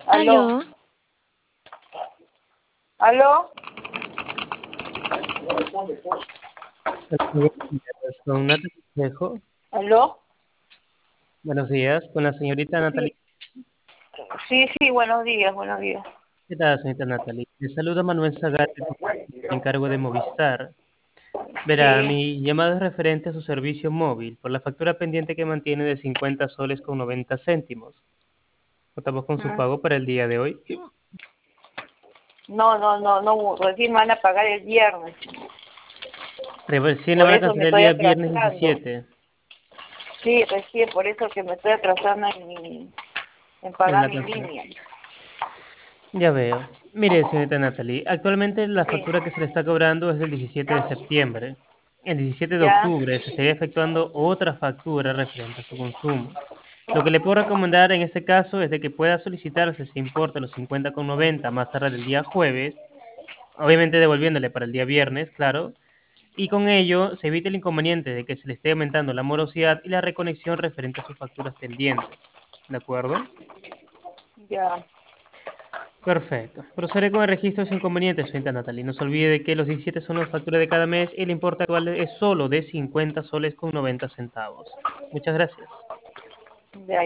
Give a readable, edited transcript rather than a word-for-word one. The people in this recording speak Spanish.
Aló, Aló, aló, Buenos días, con Natalie Trejo. aló. Buenos días, con la señorita Natalie. Sí, sí, sí, buenos días, buenos días. ¿Qué tal, señorita Natalie? Le saluda Manuel Zagarte, me encargo de Movistar. Verá, Sí, mi llamada es referente a su servicio móvil por la factura pendiente que mantiene de 50 soles con 90 céntimos. Contamos con su mm, pago para el día de hoy. no, recién me van a pagar el viernes. Recién la Por van a eso me cancelar el estoy día viernes atrasando. 17 Sí, recién, por eso que me estoy atrasando en en pagar la mi cancelación. línea. Ya veo. Mire, señorita Natalie, actualmente la Sí, factura que se le está cobrando es del 17 de septiembre. El 17 de ya, octubre se estaría efectuando otra factura referente a su consumo. Lo que le puedo recomendar en este caso es de que pueda solicitarse ese importe, los 50,90 más tarde del día jueves, obviamente devolviéndole para el día viernes, claro, y con ello se evita el inconveniente de que se le esté aumentando la morosidad y la reconexión referente a sus facturas pendientes. ¿De acuerdo? ya. Perfecto. Procederé con el registro de sus inconvenientes, señorita Natalie. No se olvide de que los 17 son las facturas de cada mes y el importe actual es solo de 50 soles con 90 centavos. Muchas gracias. Ya,